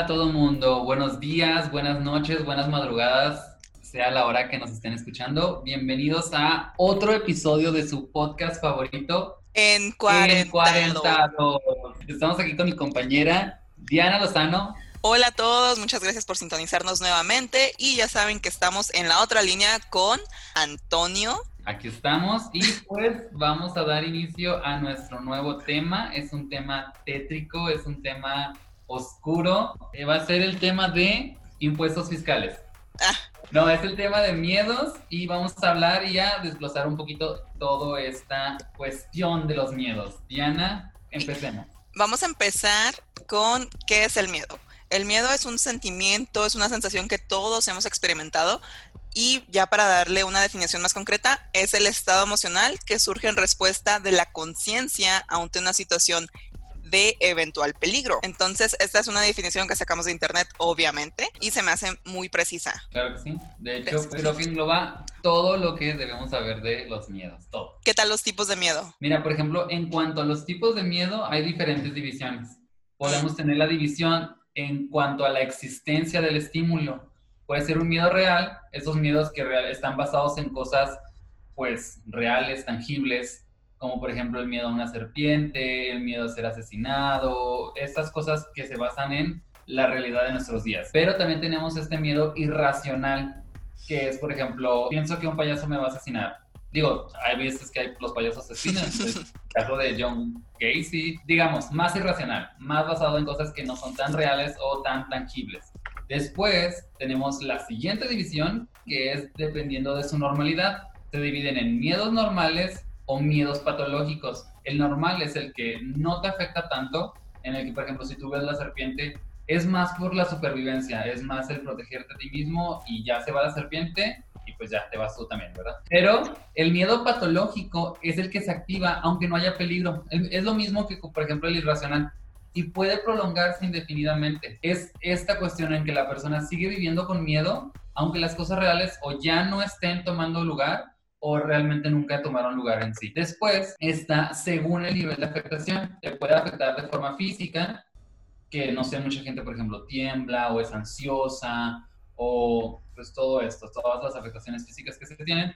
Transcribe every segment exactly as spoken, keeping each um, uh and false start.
a todo mundo, buenos días, buenas noches, buenas madrugadas, sea la hora que nos estén escuchando. Bienvenidos a otro episodio de su podcast favorito, Encuarentado. Encuarentado. Estamos aquí con mi compañera Diana Lozano. Hola a todos, muchas gracias por sintonizarnos nuevamente y ya saben que estamos en la otra línea con Antonio. Aquí estamos y pues vamos a dar inicio a nuestro nuevo tema. Es un tema tétrico, es un tema oscuro. Eh, va a ser el tema de impuestos fiscales. Ah. No, es el tema de miedos y vamos a hablar y a desglosar un poquito toda esta cuestión de los miedos. Diana, empecemos. Vamos a empezar con ¿qué es el miedo? El miedo es un sentimiento, es una sensación que todos hemos experimentado. Y ya para darle una definición más concreta, es el estado emocional que surge en respuesta de la conciencia ante una situación de eventual peligro. Entonces, esta es una definición que sacamos de internet, obviamente, y se me hace muy precisa. Claro que sí. De hecho, creo que engloba todo lo que debemos saber de los miedos, todo. ¿Qué tal los tipos de miedo? Mira, por ejemplo, en cuanto a los tipos de miedo, hay diferentes divisiones. Podemos tener la división en cuanto a la existencia del estímulo. Puede ser un miedo real, esos miedos que real, están basados en cosas pues reales, tangibles, como por ejemplo el miedo a una serpiente, el miedo a ser asesinado, estas cosas que se basan en la realidad de nuestros días. Pero también tenemos este miedo irracional, que es por ejemplo, pienso que un payaso me va a asesinar. Digo, hay veces que hay, los payasos asesinan, el caso de John Gacy, digamos, más irracional, más basado en cosas que no son tan reales o tan tangibles. Después tenemos la siguiente división, que es dependiendo de su normalidad. Se dividen en miedos normales o miedos patológicos. El normal es el que no te afecta tanto, en el que, por ejemplo, si tú ves la serpiente, es más por la supervivencia, es más el protegerte a ti mismo y ya se va la serpiente y pues ya te vas tú también, ¿verdad? Pero el miedo patológico es el que se activa aunque no haya peligro. Es lo mismo que, por ejemplo, el irracional. Y puede prolongarse indefinidamente. Es esta cuestión en que la persona sigue viviendo con miedo, aunque las cosas reales o ya no estén tomando lugar o realmente nunca tomaron lugar en sí. Después está según el nivel de afectación. Te puede afectar de forma física, que no sé, mucha gente, por ejemplo, tiembla o es ansiosa o pues todo esto, todas las afectaciones físicas que se tienen,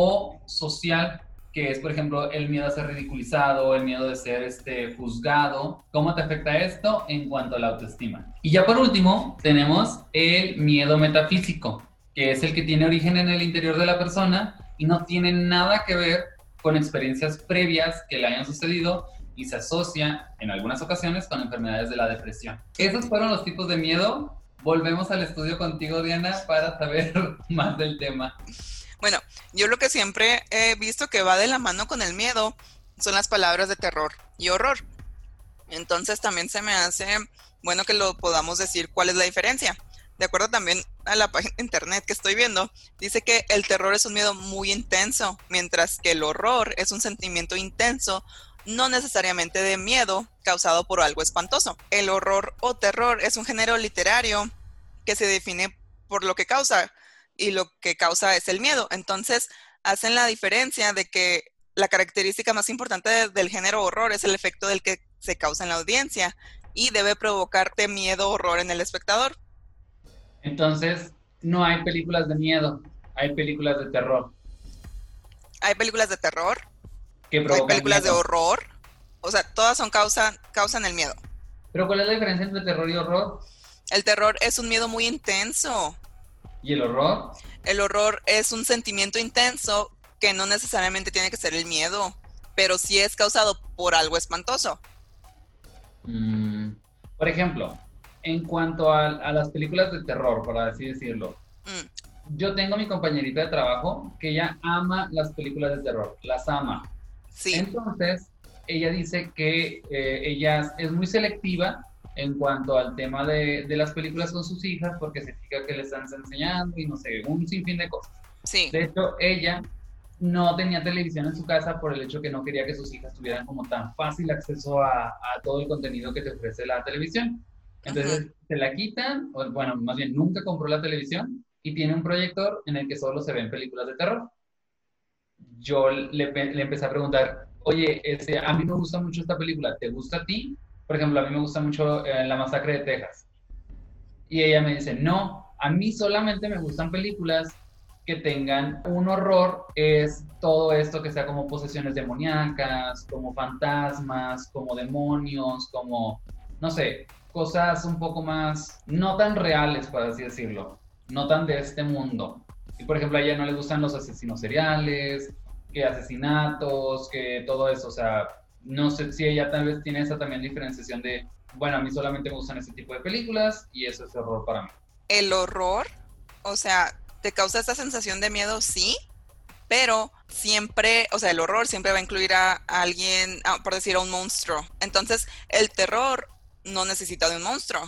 o social, que es, por ejemplo, el miedo a ser ridiculizado, el miedo de ser este, juzgado. ¿Cómo te afecta esto en cuanto a la autoestima? Y ya por último, tenemos el miedo metafísico, que es el que tiene origen en el interior de la persona y no tiene nada que ver con experiencias previas que le hayan sucedido y se asocia, en algunas ocasiones, con enfermedades de la depresión. Esos fueron los tipos de miedo. Volvemos al estudio contigo, Diana, para saber más del tema. Bueno, yo lo que siempre he visto que va de la mano con el miedo son las palabras de terror y horror. Entonces también se me hace bueno que lo podamos decir cuál es la diferencia. De acuerdo también a la página de internet que estoy viendo, dice que el terror es un miedo muy intenso, mientras que el horror es un sentimiento intenso, no necesariamente de miedo, causado por algo espantoso. El horror o terror es un género literario que se define por lo que causa, y lo que causa es el miedo. Entonces, hacen la diferencia de que la característica más importante de, del género horror es el efecto del que se causa en la audiencia y debe provocarte miedo o horror en el espectador. Entonces, no hay películas de miedo, hay películas de terror. Hay películas de terror, que hay películas miedo. de horror, o sea, todas son causan, causan el miedo. ¿Pero cuál es la diferencia entre terror y horror? El terror es un miedo muy intenso. ¿Y el horror? El horror es un sentimiento intenso que no necesariamente tiene que ser el miedo, pero sí es causado por algo espantoso. Mm, por ejemplo, en cuanto a, a las películas de terror, por así decirlo, mm. yo tengo mi compañerita de trabajo que ella ama las películas de terror, las ama. Sí. Entonces, ella dice que eh, ella es muy selectiva en cuanto al tema de, de las películas con sus hijas, porque se fija que le están enseñando y no sé, un sinfín de cosas. Sí. De hecho, ella no tenía televisión en su casa por el hecho que no quería que sus hijas tuvieran como tan fácil acceso a, a todo el contenido que te ofrece la televisión. Entonces, uh-huh. se la quitan, o bueno, más bien nunca compró la televisión y tiene un proyector en el que solo se ven películas de terror. Yo le, le empecé a preguntar, oye, ese, a mí me gusta mucho esta película, ¿te gusta a ti? Por ejemplo, a mí me gusta mucho eh, La Masacre de Texas. Y ella me dice, no, a mí solamente me gustan películas que tengan un horror, es todo esto que sea como posesiones demoníacas, como fantasmas, como demonios, como, no sé, cosas un poco más, no tan reales, por así decirlo, no tan de este mundo. Y por ejemplo, a ella no le gustan los asesinos seriales, que asesinatos, que todo eso, o sea, no sé si ella tal vez tiene esa también diferenciación de, bueno, a mí solamente me gustan ese tipo de películas y eso es horror para mí. El horror, o sea, te causa esta sensación de miedo, sí, pero siempre, o sea, el horror siempre va a incluir a, a alguien, a, por decir, a un monstruo. Entonces, el terror no necesita de un monstruo.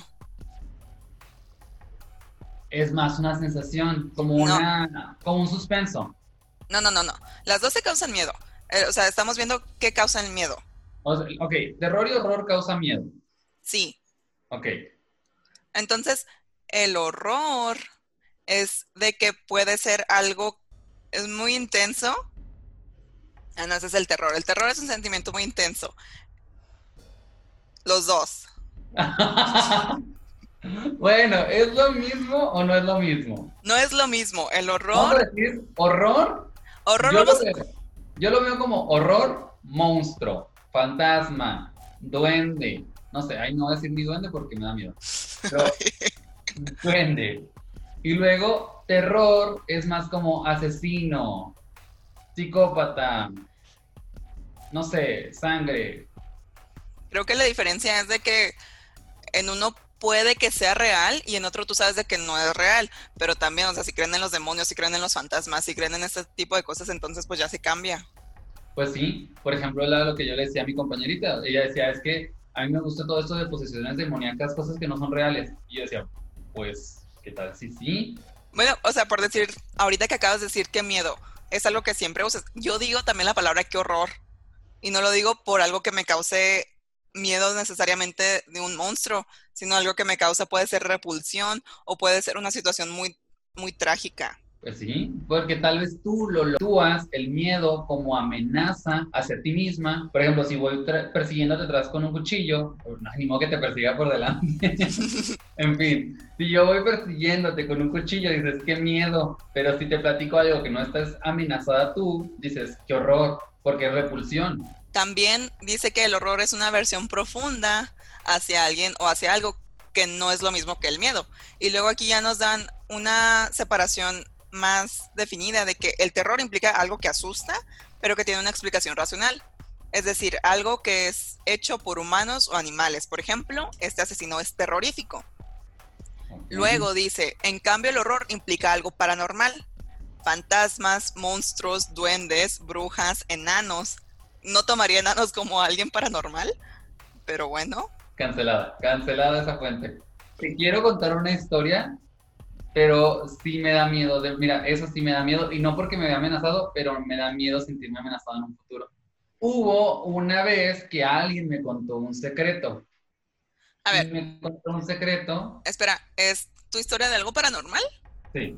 Es más una sensación, como No, una, como un suspenso. no, no, no, no. Las dos se causan miedo. Eh, o sea, estamos viendo qué causa el miedo. O sea, ok, terror y horror causa miedo. Sí. Ok. Entonces, el horror es de que puede ser algo, es muy intenso. Ah, no, ese es el terror. El terror es un sentimiento muy intenso. Los dos. Bueno, ¿es lo mismo o no es lo mismo? No es lo mismo. El Vamos horror, a decir horror. horror Yo lo vamos, veo, yo lo veo como horror, monstruo, fantasma, duende. No sé, ahí no voy a decir ni duende porque me da miedo. Pero duende. Y luego terror es más como asesino, psicópata, no sé, sangre. creo que la diferencia es de que en uno puede que sea real y en otro tú sabes de que no es real, pero también, o sea, si creen en los demonios, si creen en los fantasmas, si creen en este tipo de cosas, entonces pues ya se cambia. Pues sí, por ejemplo, era lo que yo le decía a mi compañerita. Ella decía, es que a mí me gusta todo esto de posesiones demoníacas, cosas que no son reales. Y yo decía, pues, ¿qué tal si sí? Bueno, o sea, por decir, ahorita que acabas de decir qué miedo, es algo que siempre usas. Yo digo también la palabra qué horror, y no lo digo por algo que me cause miedo necesariamente de un monstruo, sino algo que me causa puede ser repulsión o puede ser una situación muy, muy trágica. Pues sí, porque tal vez tú lo lo actúas el miedo como amenaza hacia ti misma. Por ejemplo, si voy persiguiéndote atrás con un cuchillo, pues, no, ni modo que te persiga por delante. En fin, si yo voy persiguiéndote con un cuchillo, dices, qué miedo. Pero si te platico algo que no estás amenazada tú, dices, qué horror, porque es repulsión. También dice que el horror es una versión profunda hacia alguien o hacia algo que no es lo mismo que el miedo. Y luego aquí ya nos dan una separación más definida de que el terror implica algo que asusta, pero que tiene una explicación racional. Es decir, algo que es hecho por humanos o animales. Por ejemplo, este asesino es terrorífico. Luego dice, en cambio el horror implica algo paranormal. Fantasmas, monstruos, duendes, brujas, enanos. No tomaría enanos como alguien paranormal, pero bueno. Cancelada, cancelada esa fuente. Te quiero contar una historia, pero sí me da miedo. De, mira, eso sí me da miedo, y no porque me vea amenazado, pero me da miedo sentirme amenazado en un futuro. Hubo una vez que alguien me contó un secreto. A Y ver, me contó un secreto. espera, ¿es tu historia de algo paranormal? Sí.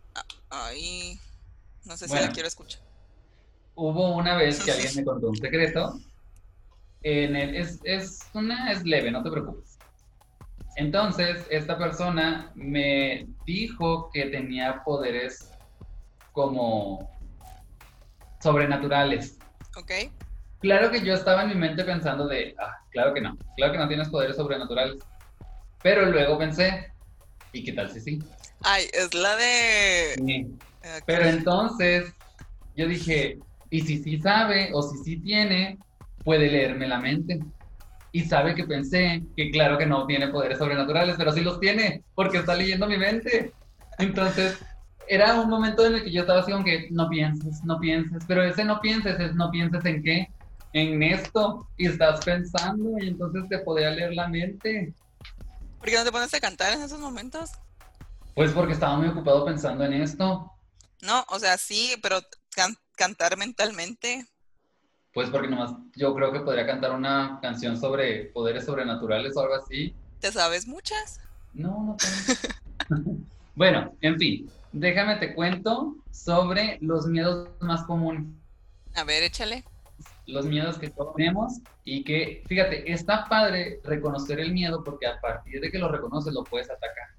Ay, no sé si la Bueno, quiero escuchar. hubo una vez que alguien me contó un secreto. En el, es, es una, es leve, no te preocupes. Entonces, esta persona me dijo que tenía poderes como sobrenaturales. Ok. Claro que yo estaba en mi mente pensando de, ah, claro que no, claro que no tienes poderes sobrenaturales. Pero luego pensé, ¿y qué tal si sí? Ay, es la de... Sí. Okay. Pero entonces yo dije, ¿y si sí sabe o si sí tiene, puede leerme la mente? Y sabe que pensé que claro que no tiene poderes sobrenaturales, pero sí los tiene, porque está leyendo mi mente. Entonces, era un momento en el que yo estaba así como que, no pienses, no pienses, pero ese no pienses es no pienses en qué, en esto, y estás pensando, y entonces te podía leer la mente. ¿Por qué no te pones a cantar en esos momentos? Pues porque estaba muy ocupado pensando en esto. No, o sea, sí, pero can cantar mentalmente. Pues porque nomás yo creo que podría cantar una canción sobre poderes sobrenaturales o algo así. ¿Te sabes muchas? No, no tanto. Bueno, en fin, déjame te cuento sobre los miedos más comunes. A ver, échale. Los miedos que todos tenemos y que, fíjate, está padre reconocer el miedo porque a partir de que lo reconoces lo puedes atacar.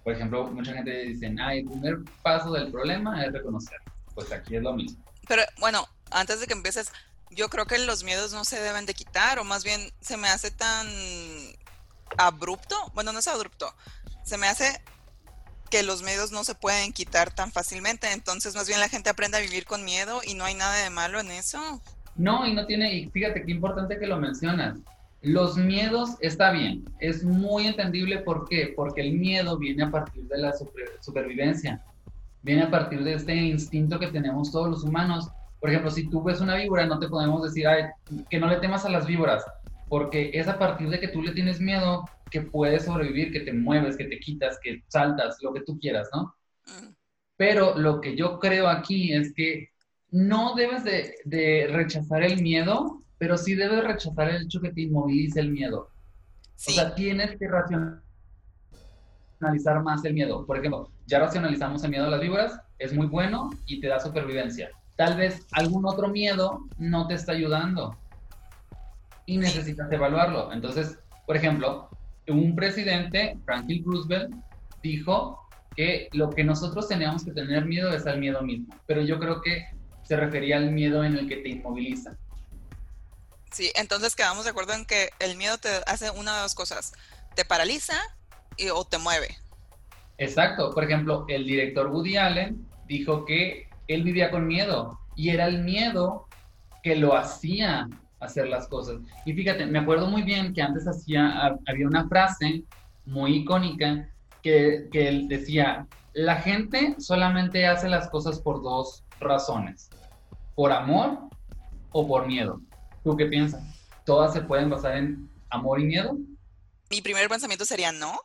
Por ejemplo, mucha gente dice, ah, el primer paso del problema es reconocer. Pues aquí es lo mismo. Pero bueno, antes de que empieces, yo creo que los miedos no se deben de quitar, o más bien se me hace tan abrupto, bueno, no es abrupto, se me hace que los miedos no se pueden quitar tan fácilmente, entonces más bien la gente aprende a vivir con miedo y no hay nada de malo en eso. No, y no tiene, y fíjate qué importante que lo mencionas. Los miedos está bien, es muy entendible. ¿Por qué? Porque el miedo viene a partir de la super, supervivencia, viene a partir de este instinto que tenemos todos los humanos. Por ejemplo, si tú ves una víbora, no te podemos decir, ay, que no le temas a las víboras, porque es a partir de que tú le tienes miedo que puedes sobrevivir, que te mueves, que te quitas, que saltas, lo que tú quieras, ¿no? Mm. Pero lo que yo creo aquí es que no debes de, de rechazar el miedo, pero sí debes rechazar el hecho que te inmovilice el miedo. Sí. O sea, tienes que racionalizar más el miedo. Por ejemplo, ya racionalizamos el miedo a las víboras, es muy bueno y te da supervivencia. Tal vez algún otro miedo no te está ayudando y necesitas evaluarlo. Entonces, por ejemplo, un presidente, Franklin Roosevelt, dijo que lo que nosotros teníamos que tener miedo es al miedo mismo. Pero yo creo que se refería al miedo en el que te inmoviliza. Sí, entonces quedamos de acuerdo en que el miedo te hace una de dos cosas, te paraliza y, o te mueve. Exacto. Por ejemplo, el director Woody Allen dijo que él vivía con miedo y era el miedo que lo hacía hacer las cosas. Y fíjate, me acuerdo muy bien que antes hacía, había una frase muy icónica que, que él decía, la gente solamente hace las cosas por dos razones, por amor o por miedo. ¿Tú qué piensas? ¿Todas se pueden basar en amor y miedo? Mi primer pensamiento sería no,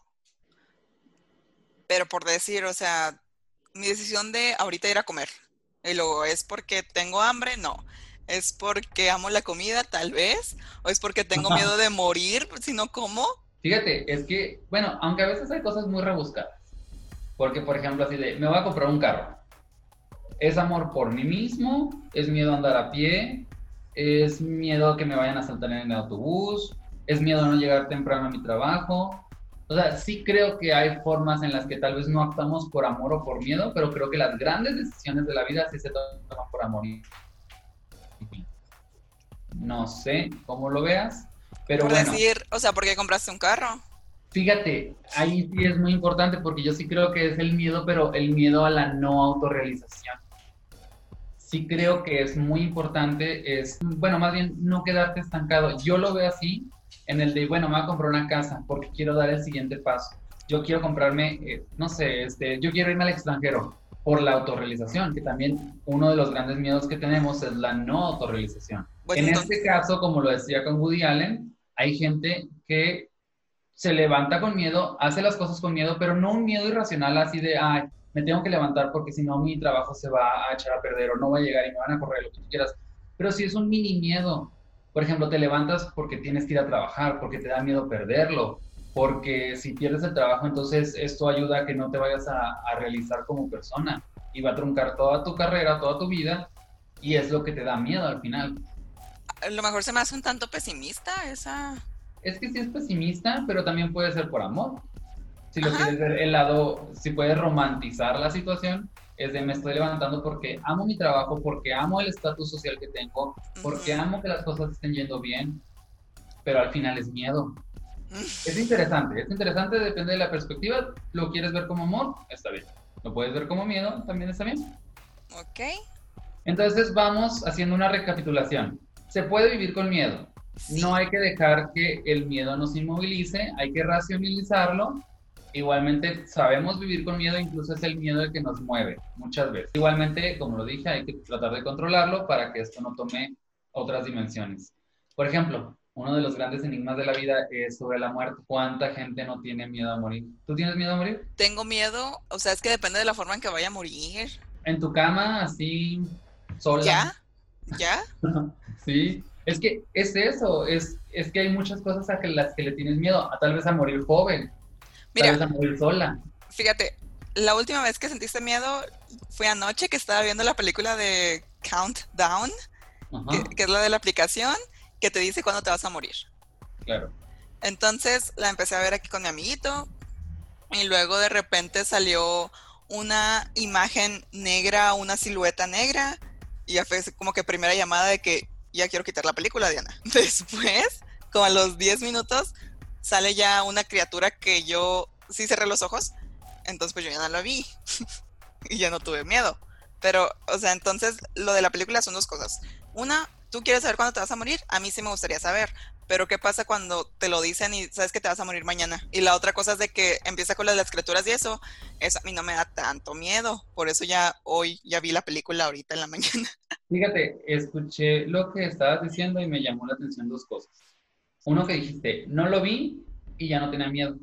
pero por decir, o sea, mi decisión de ahorita ir a comer, y luego es porque tengo hambre, no. ¿Es porque amo la comida, tal vez? ¿O es porque tengo miedo de morir si no como? Fíjate, es que, bueno, aunque a veces hay cosas muy rebuscadas, porque por ejemplo así de, me voy a comprar un carro, es amor por mí mismo, es miedo a andar a pie, es miedo a que me vayan a asaltar en el autobús, es miedo a no llegar temprano a mi trabajo. O sea, sí creo que hay formas en las que tal vez no actuamos por amor o por miedo, pero creo que las grandes decisiones de la vida sí se toman por amor. No sé cómo lo veas, pero por bueno. decir, o sea, ¿por qué compraste un carro? Fíjate, ahí sí es muy importante porque yo sí creo que es el miedo, pero el miedo a la no autorrealización. Sí creo que es muy importante, es, bueno, más bien no quedarte estancado. Yo lo veo así, en el de, bueno, me voy a comprar una casa porque quiero dar el siguiente paso. Yo quiero comprarme, eh, no sé, este, yo quiero irme al extranjero por la autorrealización, que también uno de los grandes miedos que tenemos es la no autorrealización. Pues en entonces... este caso, como lo decía con Woody Allen, hay gente que se levanta con miedo, hace las cosas con miedo, pero no un miedo irracional así de, ay, me tengo que levantar porque si no mi trabajo se va a echar a perder o no va a llegar y me van a correr, lo que tú quieras. Pero si es un mini miedo, por ejemplo, te levantas porque tienes que ir a trabajar, porque te da miedo perderlo, porque si pierdes el trabajo, entonces esto ayuda a que no te vayas a, a realizar como persona y va a truncar toda tu carrera, toda tu vida, y es lo que te da miedo al final. A lo mejor se me hace un tanto pesimista esa... Es que sí es pesimista, pero también puede ser por amor. Si lo Ajá. quieres ver el lado, si puedes romantizar la situación, es de me estoy levantando porque amo mi trabajo, porque amo el estatus social que tengo, porque uh-huh. amo que las cosas estén yendo bien, pero al final es miedo. Uh-huh. Es interesante, es interesante, depende de la perspectiva. ¿Lo quieres ver como amor? Está bien. ¿Lo puedes ver como miedo? También está bien. Ok. Entonces vamos haciendo una recapitulación. Se puede vivir con miedo. Sí. No hay que dejar que el miedo nos inmovilice, hay que racionalizarlo. Igualmente sabemos vivir con miedo, incluso es el miedo el que nos mueve muchas veces. Igualmente, como lo dije, hay que tratar de controlarlo para que esto no tome otras dimensiones. Por ejemplo, uno de los grandes enigmas de la vida es sobre la muerte. ¿Cuánta gente no tiene miedo a morir? ¿Tú tienes miedo a morir? Tengo miedo, o sea, es que depende de la forma en que vaya a morir. ¿En tu cama, así, sola? ¿Ya? ¿Ya? Sí. Es que es eso, es, es que hay muchas cosas a que, las que le tienes miedo, a tal vez a morir joven, Mira, tal vez a morir sola. Fíjate, la última vez que sentiste miedo fue anoche que estaba viendo la película de Countdown, que, que es la de la aplicación, que te dice cuándo te vas a morir. Claro. Entonces la empecé a ver aquí con mi amiguito y luego de repente salió una imagen negra, una silueta negra, y ya fue como que primera llamada de que ya quiero quitar la película, Diana. Después, como a los diez minutos, sale ya una criatura que yo sí cerré los ojos, entonces pues yo ya no la vi y ya no tuve miedo. Pero, o sea, entonces lo de la película son dos cosas. Una, tú quieres saber cuándo te vas a morir, a mí sí me gustaría saber, pero ¿qué pasa cuando te lo dicen y sabes que te vas a morir mañana? Y la otra cosa es de que empieza con las, las criaturas y eso, eso a mí no me da tanto miedo, por eso ya hoy ya vi la película ahorita en la mañana. Fíjate, escuché lo que estabas diciendo y me llamó la atención dos cosas. Uno que dijiste, no lo vi y ya no tenía miedo.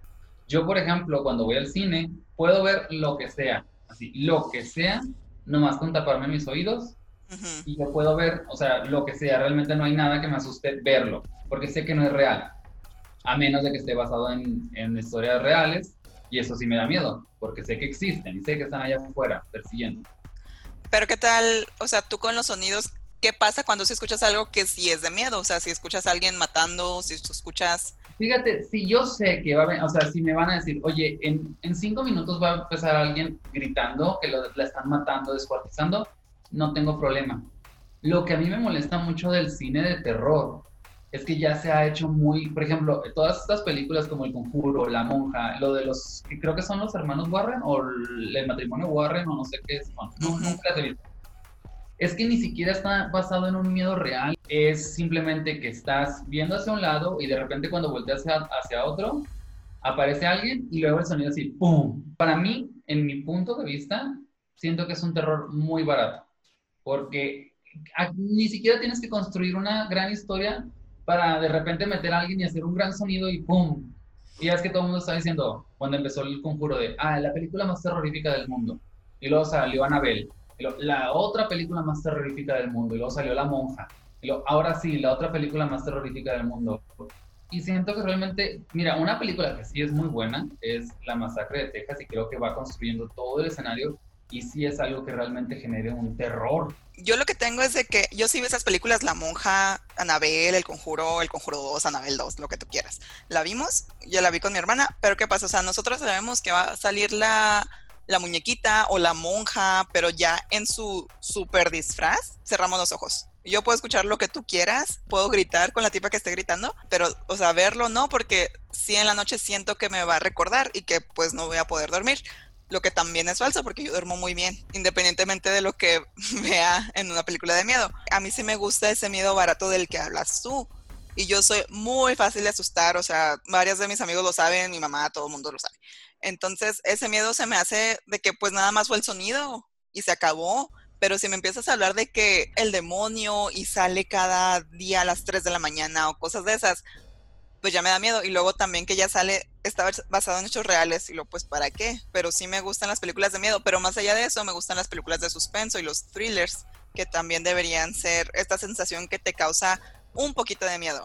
Yo, por ejemplo, cuando voy al cine, puedo ver lo que sea, así, lo que sea, nomás con taparme mis oídos, Uh-huh. y yo puedo ver, o sea, lo que sea, realmente no hay nada que me asuste verlo, porque sé que no es real, a menos de que esté basado en, en historias reales, y eso sí me da miedo, porque sé que existen y sé que están allá afuera persiguiendo. Pero ¿qué tal, o sea, tú con los sonidos, qué pasa cuando si escuchas algo que sí es de miedo? O sea, si escuchas a alguien matando, si tú escuchas... Fíjate, si yo sé que va a haber, o sea, si me van a decir, oye, en, en cinco minutos va a empezar alguien gritando que lo, la están matando, descuartizando, no tengo problema. Lo que a mí me molesta mucho del cine de terror es que ya se ha hecho muy, por ejemplo, todas estas películas como El Conjuro, La Monja, lo de los, que creo que son los hermanos Warren o el, el matrimonio Warren o no sé qué son, no, Uh-huh. nunca las he visto. Es que ni siquiera está basado en un miedo real, es simplemente que estás viendo hacia un lado y de repente cuando volteas hacia, hacia otro, aparece alguien y luego el sonido así, ¡pum! Para mí, en mi punto de vista, siento que es un terror muy barato, porque ni siquiera tienes que construir una gran historia para de repente meter a alguien y hacer un gran sonido y ¡pum! Y ya es que todo el mundo está diciendo, cuando empezó el conjuro de, ah, la película más terrorífica del mundo, y luego salió Annabelle, la otra película más terrorífica del mundo, y luego salió La Monja, y luego, ahora sí, la otra película más terrorífica del mundo. Y siento que realmente, mira, una película que sí es muy buena es La Masacre de Texas y creo que va construyendo todo el escenario y sí es algo que realmente genere un terror. Yo lo que tengo es de que yo sí vi esas películas, La Monja, Annabelle, El Conjuro, El Conjuro dos, Annabelle dos, lo que tú quieras. La vimos, yo la vi con mi hermana, pero ¿qué pasa? O sea, nosotros sabemos que va a salir la, la muñequita o la monja, pero ya en su super disfraz, cerramos los ojos. Yo puedo escuchar lo que tú quieras, puedo gritar con la tipa que esté gritando, pero, o sea, verlo no, porque sí en la noche siento que me va a recordar y que pues no voy a poder dormir. Lo que también es falso porque yo duermo muy bien, independientemente de lo que vea en una película de miedo. A mí sí me gusta ese miedo barato del que hablas tú. Y yo soy muy fácil de asustar, o sea, varios de mis amigos lo saben, mi mamá, todo el mundo lo sabe. Entonces, ese miedo se me hace de que pues nada más fue el sonido y se acabó. Pero si me empiezas a hablar de que el demonio y sale cada día a las tres de la mañana o cosas de esas, pues ya me da miedo. Y luego también que ya sale, está basado en hechos reales, y luego pues ¿para qué? Pero sí me gustan las películas de miedo, pero más allá de eso me gustan las películas de suspenso y los thrillers, que también deberían ser esta sensación que te causa un poquito de miedo.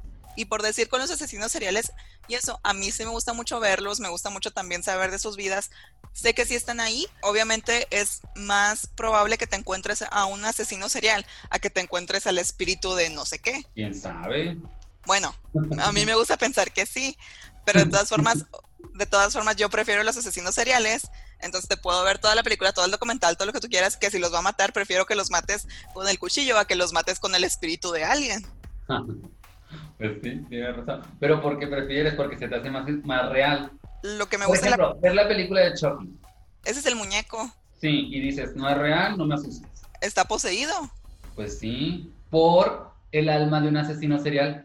Y por decir con los asesinos seriales, y eso, a mí sí me gusta mucho verlos, me gusta mucho también saber de sus vidas. Sé que sí están ahí, obviamente es más probable que te encuentres a un asesino serial a que te encuentres al espíritu de no sé qué. ¿Quién sabe? Bueno, a mí me gusta pensar que sí, pero de todas formas, de todas formas yo prefiero los asesinos seriales, entonces te puedo ver toda la película, todo el documental, todo lo que tú quieras, que si los va a matar, prefiero que los mates con el cuchillo a que los mates con el espíritu de alguien. Pues sí, tienes razón. Pero ¿por qué prefieres? Porque se te hace más, más real. Lo que me Por gusta es la... ejemplo, ver la película de Chucky. Ese es el muñeco, Sí, y dices, no es real, no me asustes. está poseído. Pues sí, por el alma de un asesino serial.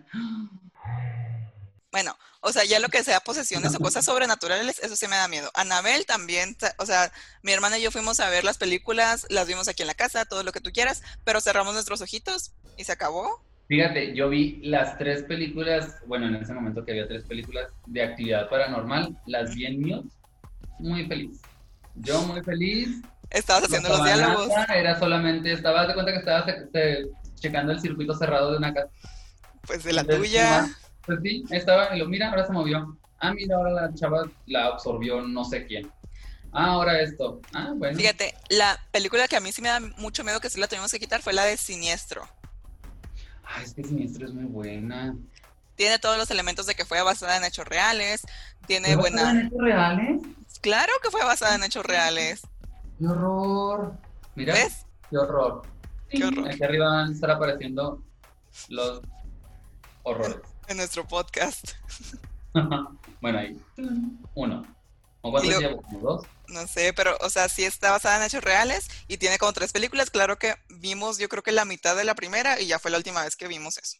Bueno, o sea, ya lo que sea posesiones o cosas sobrenaturales, eso sí me da miedo. Annabelle también, o sea, mi hermana y yo fuimos a ver las películas, las vimos aquí en la casa, todo lo que tú quieras, pero cerramos nuestros ojitos y se acabó. Fíjate, yo vi las tres películas, bueno, en ese momento que había tres películas de actividad paranormal, las vi en mute, muy feliz. Yo muy feliz. Estabas No haciendo los estaba diálogos. nada, era solamente, estaba de cuenta que estaba se- se- checando el circuito cerrado de una casa. Pues de la Entonces, tuya. nomás, pues sí, estaba, y lo mira, ahora se movió. Ah, mira, ahora la chava la absorbió no sé quién. Ah, ahora esto. Ah, bueno. Fíjate, la película que a mí sí me da mucho miedo que sí la tuvimos que quitar fue la de Siniestro. Ah, es que Siniestro es muy buena. tiene todos los elementos de que fue basada en hechos reales, tiene ¿Fue buena... basada en hechos reales? Claro que fue basada en hechos reales. ¡Qué horror! Mira, ¿Ves? qué horror. Qué horror. Aquí arriba van a estar apareciendo los horrores. En nuestro podcast. Bueno, ahí. Uno. ¿O cuántos lo, llevo? ¿Como dos? No sé, pero, o sea, sí está basada en hechos reales y tiene como tres películas. Claro que vimos, yo creo que la mitad de la primera y ya fue la última vez que vimos eso.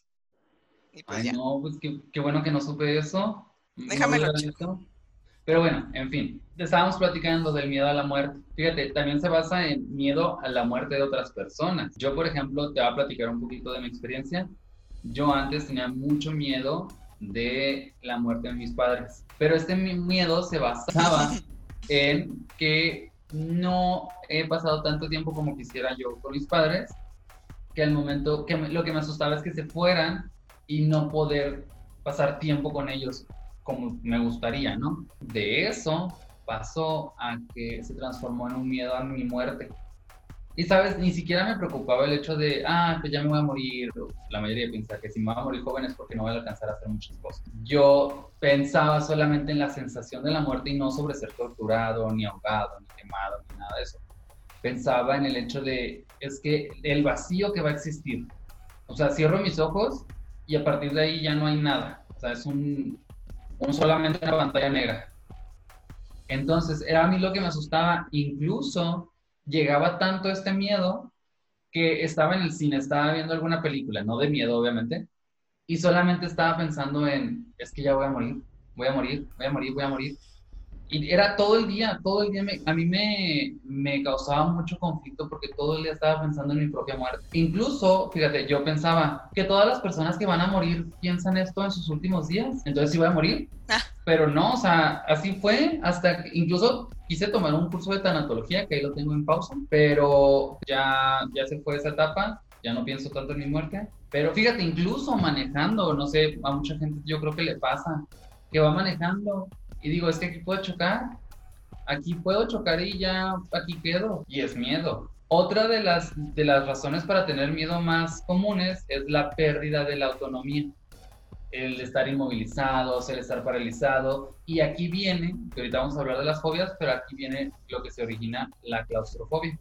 Y pues Ay, ya. no, pues qué, qué bueno que no supe eso. Déjame No lo lo checo. visto. Pero bueno, en fin, estábamos platicando del miedo a la muerte. Fíjate, también se basa en miedo a la muerte de otras personas. Yo, por ejemplo, te voy a platicar un poquito de mi experiencia. Yo antes tenía mucho miedo de la muerte de mis padres, pero este miedo se basaba en que no he pasado tanto tiempo como quisiera yo con mis padres, que al momento, que me, lo que me asustaba es que se fueran y no poder pasar tiempo con ellos como me gustaría, ¿no? De eso pasó a que se transformó en un miedo a mi muerte. Y, ¿sabes? Ni siquiera me preocupaba el hecho de, ah, pues ya me voy a morir. La mayoría piensa que si me voy a morir joven es porque no voy a alcanzar a hacer muchas cosas. Yo pensaba solamente en la sensación de la muerte y no sobre ser torturado, ni ahogado, ni quemado, ni nada de eso. Pensaba en el hecho de, es que el vacío que va a existir. O sea, cierro mis ojos y a partir de ahí ya no hay nada. O sea, es un, un solamente una pantalla negra. Entonces, era a mí lo que me asustaba. Incluso llegaba tanto este miedo que estaba en el cine, estaba viendo alguna película, no de miedo, obviamente, y solamente estaba pensando en, es que ya voy a morir, voy a morir, voy a morir, voy a morir. Y era todo el día, todo el día me, a mí me, me causaba mucho conflicto porque todo el día estaba pensando en mi propia muerte. Incluso, fíjate, yo pensaba que todas las personas que van a morir piensan esto en sus últimos días, entonces sí voy a morir. Ah. Pero no, o sea, así fue, hasta que incluso quise tomar un curso de tanatología, que ahí lo tengo en pausa, pero ya, ya se fue esa etapa, ya no pienso tanto en mi muerte. Pero fíjate, incluso manejando, no sé, a mucha gente yo creo que le pasa, que va manejando y digo, es que aquí puedo chocar, aquí puedo chocar y ya aquí quedo, y es miedo. Otra de las, de las razones para tener miedo más comunes es la pérdida de la autonomía. El estar inmovilizados, el estar paralizado, y aquí viene, que ahorita vamos a hablar de las fobias, pero aquí viene lo que se origina, la claustrofobia,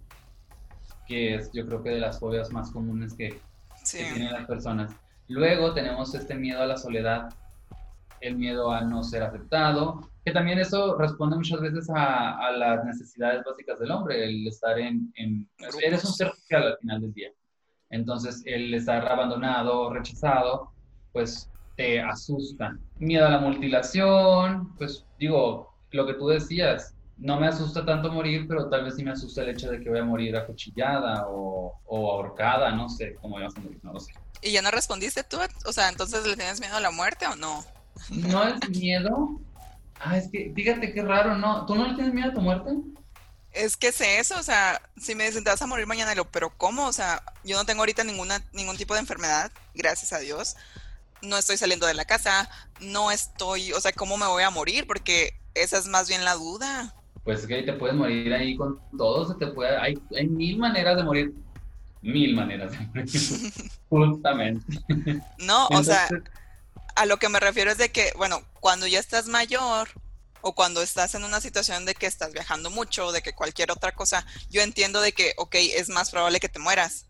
que es yo creo que de las fobias más comunes que, sí. que tienen las personas. Luego tenemos este miedo a la soledad, el miedo a no ser aceptado, que también eso responde muchas veces a, a las necesidades básicas del hombre, el estar en, en eres un ser social al final del día, entonces el estar abandonado, rechazado, pues te asusta. Miedo a la mutilación, pues digo, lo que tú decías, no me asusta tanto morir, pero tal vez sí me asusta el hecho de que voy a morir acuchillada o, o ahorcada, no sé cómo vas a morir, no lo sé. ¿Y ya no respondiste tú? O sea, ¿entonces le tienes miedo a la muerte o no? No es miedo. Ah, es que, fíjate qué raro, ¿no? ¿Tú no le tienes miedo a tu muerte? Es que sé eso, o sea, si me dicen te vas a morir mañana, lo, pero ¿cómo? O sea, yo no tengo ahorita ninguna, ningún tipo de enfermedad, gracias a Dios. No estoy saliendo de la casa, no estoy, o sea, ¿cómo me voy a morir? Porque esa es más bien la duda. Pues es que te puedes morir ahí con todo, se te puede, hay, hay mil maneras de morir, mil maneras de morir, justamente. No, Entonces, o sea, a lo que me refiero es de que, bueno, cuando ya estás mayor o cuando estás en una situación de que estás viajando mucho, de que cualquier otra cosa, yo entiendo de que, ok, es más probable que te mueras.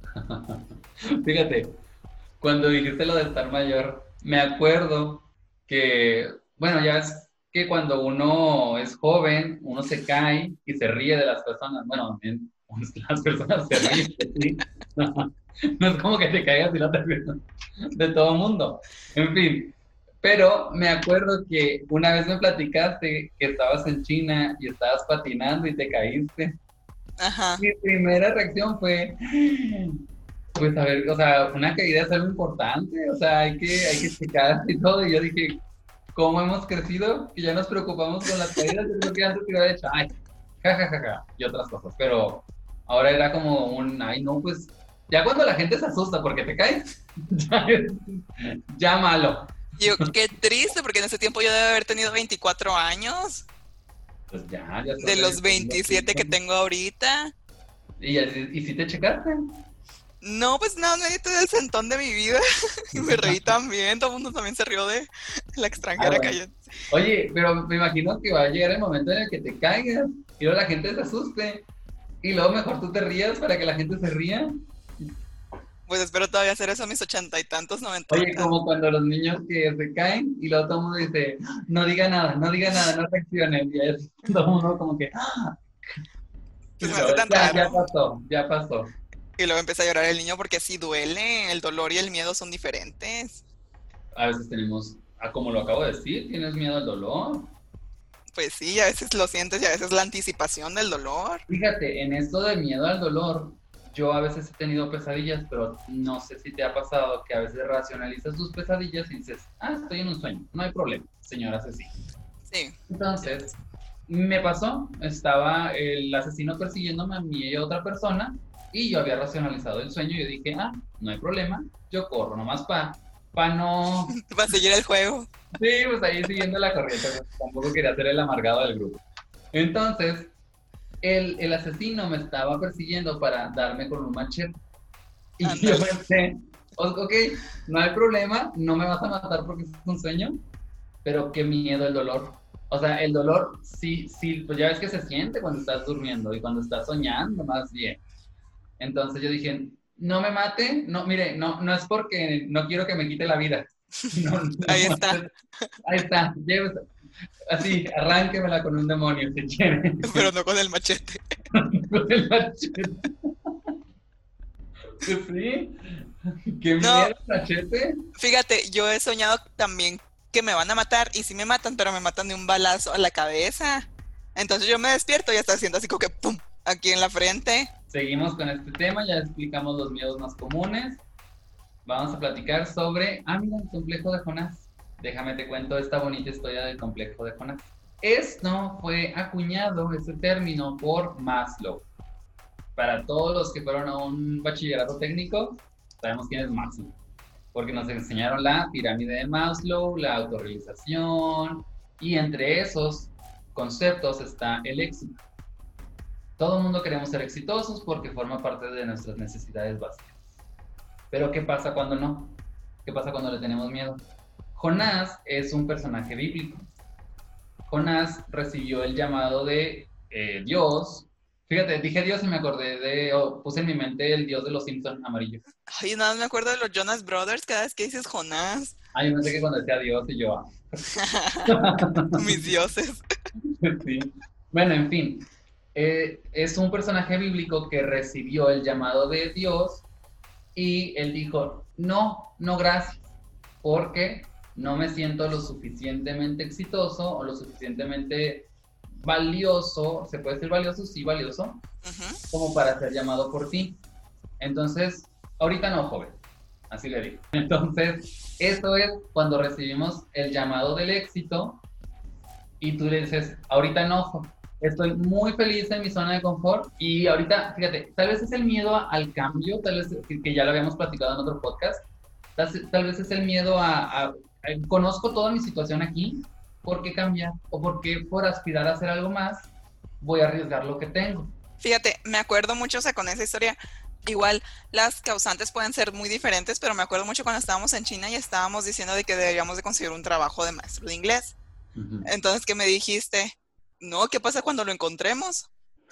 Fíjate, cuando dijiste lo de estar mayor, me acuerdo que, bueno, ya es que cuando uno es joven, uno se cae y se ríe de las personas. Bueno, las personas se ríen de ti. No, no es como que te caigas y no te ríes de todo el mundo. En fin, pero me acuerdo que una vez me platicaste que estabas en China y estabas patinando y te caíste. Ajá. Mi primera reacción fue... Pues a ver, o sea, una caída es algo importante, o sea, hay que, hay que checar y todo, y yo dije, ¿cómo hemos crecido? Que ya nos preocupamos con las caídas, yo creo que antes te hubiera dicho, ay, jajajaja, ja, ja, ja, y otras cosas, pero ahora era como un, ay, no, pues, ya cuando la gente se asusta porque te caes, ya, ya malo. Yo, qué triste, porque en ese tiempo yo debe haber tenido veinticuatro años. Pues ya, ya. De los veintisiete que tengo ahorita. ¿Y, y, y si te checaste? No, pues no, me di el sentón de mi vida. Y me reí también, todo el mundo también se rió de la Ah, extranjera bueno. cayendo. Oye, pero me imagino que va a llegar el momento en el que te caigas y luego la gente se asuste y luego mejor tú te rías para que la gente se ría. Pues espero todavía hacer eso a mis ochenta y tantos, noventa y Oye, tantos. como cuando los niños que se caen y luego todo el mundo dice, no diga nada, no diga nada, no reaccionen. Y es todo el mundo como que, "Ah", y Pues me hace luego, tan ya, ya raro. pasó, ya pasó. Y luego empieza a llorar el niño porque sí duele, el dolor y el miedo son diferentes. A veces tenemos, ah, como lo acabo de decir, tienes miedo al dolor. Pues sí, a veces lo sientes y a veces la anticipación del dolor. Fíjate, en esto de miedo al dolor, yo a veces he tenido pesadillas, pero no sé si te ha pasado que a veces racionalizas tus pesadillas y dices, ah, estoy en un sueño, no hay problema, señora asesina. Sí. Entonces, me pasó, estaba el asesino persiguiéndome a mí y a otra persona, y yo había racionalizado el sueño y yo dije, ah, no hay problema, yo corro nomás para pa no. Va a seguir el juego. Sí, pues ahí siguiendo la corriente, pues, tampoco quería ser el amargado del grupo. Entonces, el, el asesino me estaba persiguiendo para darme con un machete. Y yo Ándale. pensé, "O- ok, no hay problema, no me vas a matar porque es un sueño, pero qué miedo el dolor. O sea, el dolor sí, sí, pues ya ves que se siente cuando estás durmiendo y cuando estás soñando más bien. Entonces yo dije, no me mate, no, mire, no, no es porque no quiero que me quite la vida. No, Ahí no, está. ahí está, llévese. Así, arránquemela con un demonio si quiere. Pero no con el machete. Con el machete. Pues sí, qué No, miedo, machete. fíjate, yo he soñado también que me van a matar y sí me matan, pero me matan de un balazo a la cabeza. Entonces yo me despierto y está haciendo así como que pum, aquí en la frente. Seguimos con este tema, ya explicamos los miedos más comunes. Vamos a platicar sobre, ah, mira, el complejo de Jonás. Déjame te cuento esta bonita historia del complejo de Jonás. Esto fue acuñado, este término, por Maslow. Para todos los que fueron a un bachillerato técnico, sabemos quién es Maslow, porque nos enseñaron la pirámide de Maslow, la autorrealización, y entre esos conceptos está el éxito. Todo el mundo queremos ser exitosos porque forma parte de nuestras necesidades básicas. Pero ¿qué pasa cuando no? ¿Qué pasa cuando le tenemos miedo? Jonás es un personaje bíblico. Jonás recibió el llamado de eh, Dios. Fíjate, dije Dios y me acordé de, oh, puse en mi mente el Dios de los Simpson amarillo. Ay, nada más me acuerdo de los Jonas Brothers cada vez que dices Jonás. Ay, no sé qué cuando decía Dios y yo, ah. Mis dioses. Sí. Bueno, en fin, eh, es un personaje bíblico que recibió el llamado de Dios y él dijo, no, no gracias, porque no me siento lo suficientemente exitoso o lo suficientemente valioso, ¿se puede decir valioso? Sí, valioso, Ujú. como para ser llamado por ti. Entonces, ahorita no, joven, así le digo. Entonces, eso es cuando recibimos el llamado del éxito y tú le dices, ahorita no, joven, estoy muy feliz en mi zona de confort y ahorita, fíjate, tal vez es el miedo a- al cambio, tal vez que, que ya lo habíamos platicado en otro podcast, tal, tal vez es el miedo a, a, a- conozco toda mi situación aquí, ¿por qué cambiar? O por qué por aspirar a hacer algo más voy a arriesgar lo que tengo. Fíjate, me acuerdo mucho, o sea, con esa historia, igual las causantes pueden ser muy diferentes, pero me acuerdo mucho cuando estábamos en China y estábamos diciendo de que deberíamos de conseguir un trabajo de maestro de inglés. Uh-huh. Entonces, ¿qué me dijiste? No, ¿qué pasa cuando lo encontremos?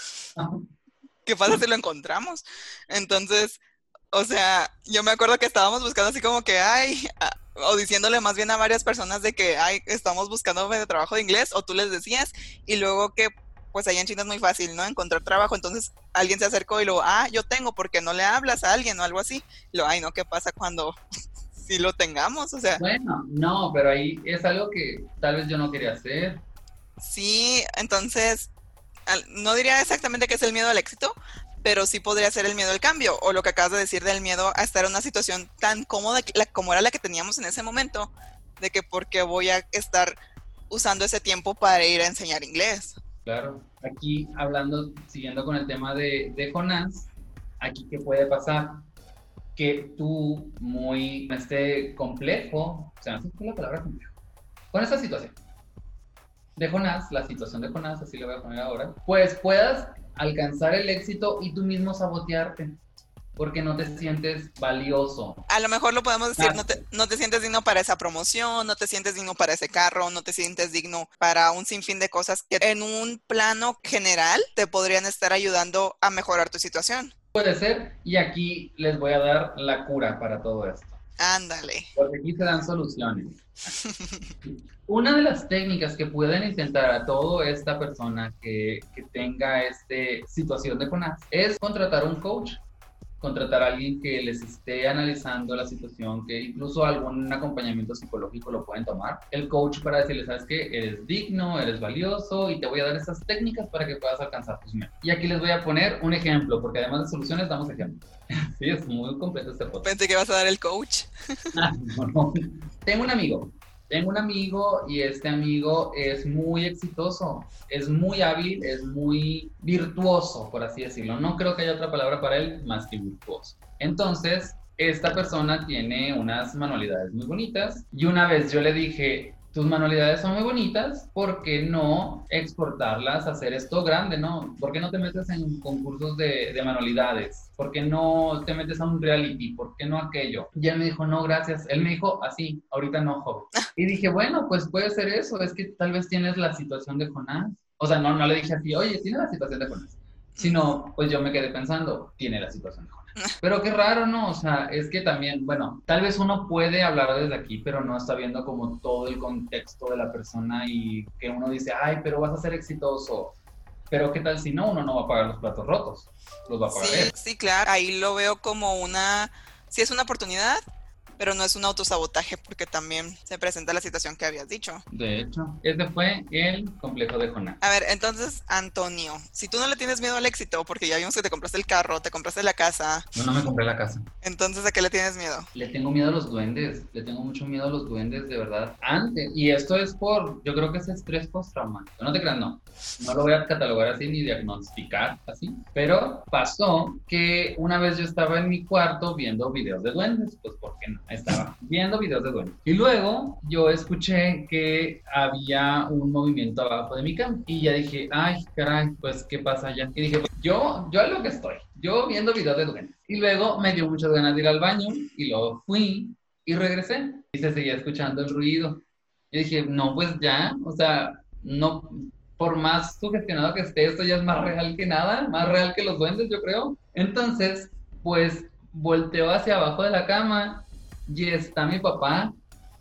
¿Qué pasa si lo encontramos? Entonces, o sea, yo me acuerdo que estábamos buscando así como que, ay, a- o diciéndole más bien a varias personas de que, ay, estamos buscando de trabajo de inglés, o tú les decías, y luego que, pues allá en China es muy fácil, ¿no? Encontrar trabajo, entonces alguien se acercó y lo, ah, yo tengo, ¿por qué no le hablas a alguien o algo así? Y lo, ay, no, ¿qué pasa cuando sí lo tengamos? O sea, Bueno, no, pero ahí es algo que tal vez yo no quería hacer. sí, entonces, al- no diría exactamente que es el miedo al éxito, pero sí podría ser el miedo al cambio, o lo que acabas de decir del miedo a estar en una situación tan cómoda que- la- como era la que teníamos en ese momento, de que por qué voy a estar usando ese tiempo para ir a enseñar inglés. Claro, aquí hablando, siguiendo con el tema de, de Jonás, aquí qué puede pasar, que tú muy, este complejo, o sea, no sé qué es la palabra complejo, con esta situación de Jonás, la situación de Jonás, así le voy a poner ahora, pues puedas alcanzar el éxito y tú mismo sabotearte. porque no te sientes valioso. A lo mejor lo podemos decir, Ah, no te, no te sientes digno para esa promoción, no te sientes digno para ese carro, no te sientes digno para un sinfín de cosas que en un plano general te podrían estar ayudando a mejorar tu situación. puede ser, y aquí les voy a dar la cura para todo esto, Ándale. porque aquí se dan soluciones. Una de las técnicas que pueden intentar a toda esta persona que, que tenga esta situación de CONAS es contratar un coach, contratar a alguien que les esté analizando la situación, que incluso algún acompañamiento psicológico lo pueden tomar. El coach para decirles, ¿sabes qué? Eres digno, eres valioso y te voy a dar estas técnicas para que puedas alcanzar tus metas. Y aquí les voy a poner un ejemplo, porque además de soluciones damos ejemplos. Sí, es muy completo este podcast. Pensé que vas a dar el coach. Ah, no, no. Tengo un amigo, tengo un amigo y este amigo es muy exitoso, es muy hábil, es muy virtuoso, por así decirlo. No creo que haya otra palabra para él más que virtuoso. Entonces, esta persona tiene unas manualidades muy bonitas y una vez yo le dije, tus manualidades son muy bonitas, ¿por qué no exportarlas, hacer esto grande, no? ¿Por qué no te metes en concursos de, de manualidades? ¿Por qué no te metes a un reality? ¿Por qué no aquello? Y él me dijo, no, gracias. Él me dijo, así, ahorita no, joven. Y dije, bueno, pues puede ser eso, es que tal vez tienes la situación de Jonás. O sea, no, no le dije así, oye, tiene la situación de Jonás. Sino, pues yo me quedé pensando, tiene la situación de Jonás. Pero qué raro, ¿no? O sea, es que también, bueno, tal vez uno puede hablar desde aquí, pero no está viendo como todo el contexto de la persona y que uno dice, ay, pero vas a ser exitoso. Pero qué tal si no, uno no va a pagar los platos rotos, los va a pagar Sí, él. sí, claro. Ahí lo veo como una, sí es una oportunidad, pero no es un autosabotaje porque también se presenta la situación que habías dicho. De hecho, ese fue el complejo de Jonás. A ver, entonces, Antonio, si tú no le tienes miedo al éxito, porque ya vimos que te compraste el carro, te compraste la casa, No, no me compré la casa. entonces, ¿a qué le tienes miedo? Le tengo miedo a los duendes, le tengo mucho miedo a los duendes, de verdad. Antes, y esto es por, yo creo que es estrés postraumático. No te creas, no. No lo voy a catalogar así ni diagnosticar así. Pero pasó que una vez yo estaba en mi cuarto viendo videos de duendes, pues ¿por qué no? Estaba viendo videos de duendes. Y luego yo escuché que había un movimiento abajo de mi cama. Y ya dije, ay, caray, pues ¿qué pasa allá? Y dije, pues, yo, yo a lo que estoy, yo viendo videos de duendes. Y luego me dio muchas ganas de ir al baño y luego fui y regresé y se seguía escuchando el ruido. Y dije, no, pues ya, o sea, no, por más sugestionado que esté, esto ya es más real que nada, más real que los duendes, yo creo. Entonces, pues volteo hacia abajo de la cama y está mi papá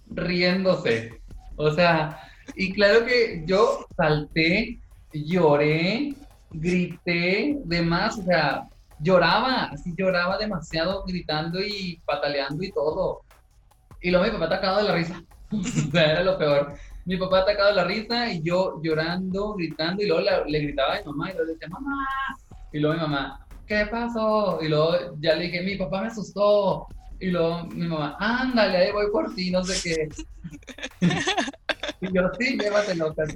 riéndose. O sea, y claro que yo salté, lloré, grité, demás, o sea, lloraba, así lloraba demasiado, gritando y pataleando y todo. Y luego mi papá atacado de la risa. O sea, era lo peor. Mi papá atacado de la risa y yo llorando, gritando, y luego le, le gritaba a mi mamá y luego le decía, mamá. Y luego mi mamá, ¿qué pasó? Y luego ya le dije, mi papá me asustó. Y luego mi mamá, ándale, ahí voy por ti, no sé qué. Y yo, sí, llévatelo, casi.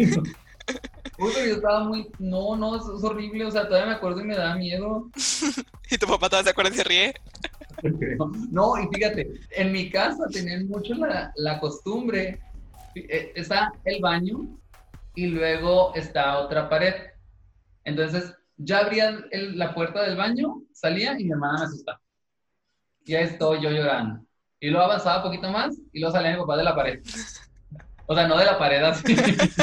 Uy, pero yo estaba muy, no, no, es, es horrible, o sea, todavía me acuerdo y me da miedo. ¿Y tu papá todavía se acuerda y se ríe? No, y fíjate, en mi casa tenían mucho la, la costumbre, eh, está el baño y luego está otra pared. Entonces, ya abría el, la puerta del baño, salía y mi hermana me asustaba. Y ahí estoy yo llorando. Y luego avanzaba un poquito más y luego salía mi papá de la pared. O sea, no de la pared así.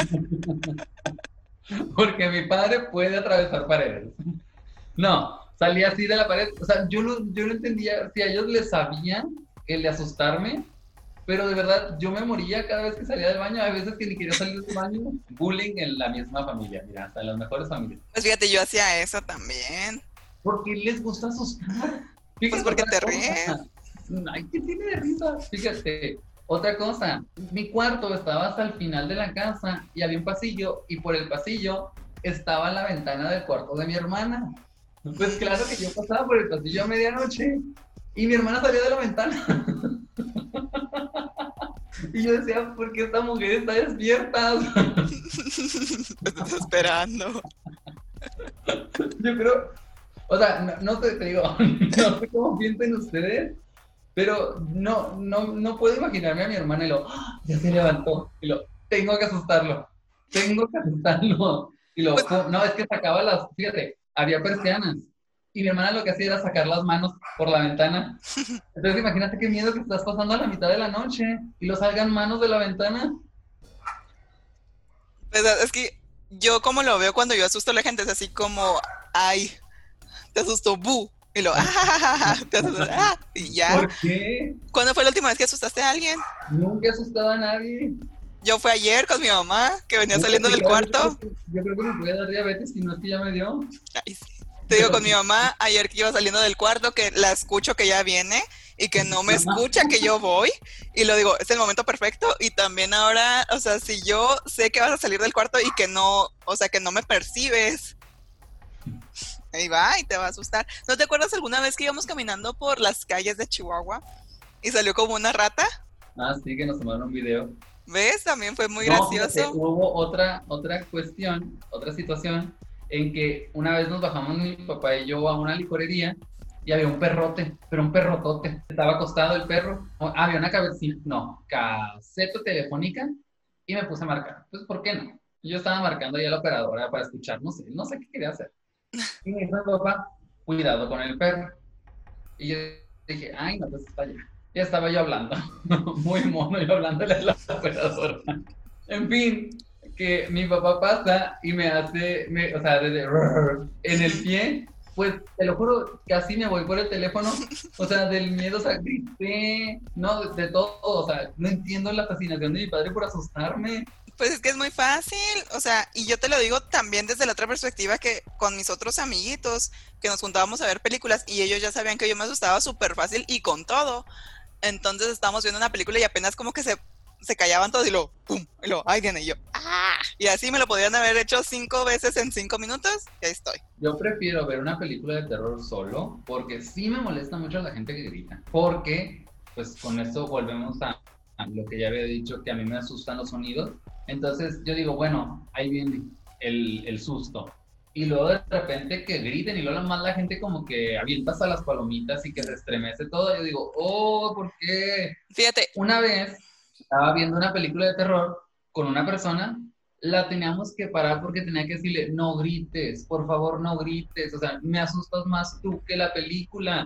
Porque mi padre puede atravesar paredes. No, salía así de la pared. O sea, yo no, yo no entendía si a ellos les sabían el de asustarme, pero de verdad yo me moría cada vez que salía del baño. Hay veces que ni quería salir del baño. Bullying en la misma familia, mira, hasta en las mejores familias. Pues fíjate, yo hacía eso también. ¿Por qué les gusta asustar? Fíjate, pues porque te cosa. ríes. Ay, ¿qué tiene de risa? Fíjate. Otra cosa, mi cuarto estaba hasta el final de la casa y había un pasillo y por el pasillo estaba la ventana del cuarto de mi hermana. Pues claro que yo pasaba por el pasillo a medianoche y mi hermana salía de la ventana. Y yo decía, ¿por qué esta mujer está despierta? Te estás esperando. Yo creo, o sea, no, no sé, te digo, no sé cómo piensan ustedes, pero no, no, no puedo imaginarme a mi hermana y lo, ¡ah! Ya se levantó, y lo, tengo que asustarlo, tengo que asustarlo, y lo, Pues- ¿cómo? No, es que sacaba las, fíjate, había persianas, Y mi hermana lo que hacía era sacar las manos por la ventana. Entonces imagínate qué miedo que estás pasando a la mitad de la noche y lo salgan manos de la ventana. Pues, es que yo como lo veo cuando yo asusto a la gente, es así como, ay, te asustó, bu. Y lo, ah, te asustó, ah, y ya. ¿Por qué? ¿Cuándo fue la última vez que asustaste a alguien? Nunca he asustado a nadie. Yo fui ayer con mi mamá, que venía Nunca saliendo he del asustado. cuarto. Yo, yo creo que me puede dar diabetes si no es que ya me dio. Ay, sí. Te digo, con mi mamá, ayer que iba saliendo del cuarto, que la escucho que ya viene y que no me escucha que yo voy. Y lo digo, es el momento perfecto. Y también ahora, o sea, si yo sé que vas a salir del cuarto y que no, o sea, que no me percibes, ahí va y te va a asustar. ¿No te acuerdas alguna vez que íbamos caminando por las calles de Chihuahua y salió como una rata? Ah, sí, que nos tomaron un video. ¿Ves? También fue muy No, fíjate, gracioso. hubo otra, otra cuestión, otra situación, en que una vez nos bajamos mi papá y yo a una licorería y había un perrote, pero un perrotote. Estaba acostado el perro, o- había una cabecita, no, caseta telefónica y me puse a marcar. Pues, ¿por qué no? Yo estaba marcando ya a la operadora para escuchar, no sé, no sé qué quería hacer. Y me dijo mi papá, cuidado con el perro. Y yo dije, ay, no, pues está allá. Ya estaba yo hablando, muy mono, yo hablándole a la operadora. En fin, que mi papá pasa y me hace, me, o sea, desde en el pie, pues te lo juro, casi me voy por el teléfono, o sea, del miedo, o sea, grité, no, de, de todo, o sea, no entiendo la fascinación de mi padre por asustarme. Pues es que es muy fácil, o sea, y yo te lo digo también desde la otra perspectiva que con mis otros amiguitos, que nos juntábamos a ver películas y ellos ya sabían que yo me asustaba súper fácil y con todo. Entonces estábamos viendo una película y apenas como que se, se callaban todos y luego, ¡pum! Y luego, ¡ay, viene! Y yo, ¡ah! Y así me lo podían haber hecho cinco veces en cinco minutos y ahí estoy. Yo prefiero ver una película de terror solo, porque sí me molesta mucho la gente que grita, porque, pues con esto volvemos a, a lo que ya había dicho, que a mí me asustan los sonidos. Entonces yo digo, bueno, ahí viene el, el susto. Y luego de repente que griten y luego más la gente como que avientas a las palomitas y que se estremece todo. Yo digo, oh, ¿por qué? Fíjate, Una vez estaba viendo una película de terror con una persona, la teníamos que parar porque tenía que decirle, no grites, por favor, no grites. O sea, me asustas más tú que la película.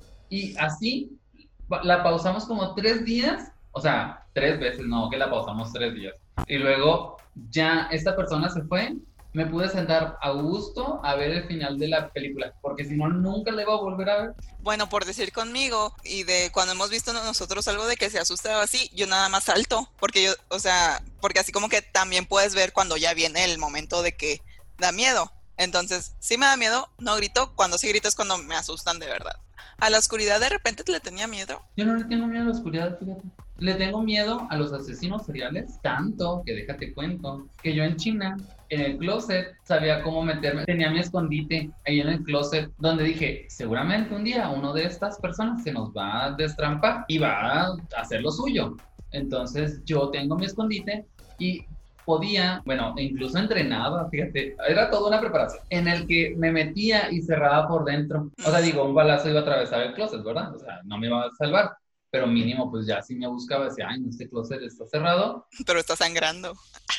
Y así la pausamos como tres días, o sea, tres veces, no, que la pausamos tres días. Y luego ya esta persona se fue, me pude sentar a gusto a ver el final de la película, porque si no, nunca la iba a volver a ver. bueno, por decir conmigo y de cuando hemos visto nosotros algo de que se asusta o así, yo nada más salto, porque yo, o sea, porque así como que también puedes ver cuando ya viene el momento de que da miedo. Entonces, sí me da miedo, no grito, cuando sí grito es cuando me asustan de verdad. A la oscuridad de repente le tenía miedo. Yo no le tengo miedo a la oscuridad, fíjate. Le tengo miedo a los asesinos seriales, tanto que déjate cuento, que yo en China, en el closet, sabía cómo meterme. Tenía mi escondite ahí en el closet, donde dije, seguramente un día uno de estas personas se nos va a destrampar y va a hacer lo suyo. Entonces yo tengo mi escondite y podía, bueno, incluso entrenaba, fíjate, era toda una preparación, en el que me metía y cerraba por dentro. O sea, digo, un balazo iba a atravesar el closet, ¿verdad? O sea, no me iba a salvar, pero mínimo, pues ya si me buscaba, decía, ay, no, este closet está cerrado. Pero está sangrando.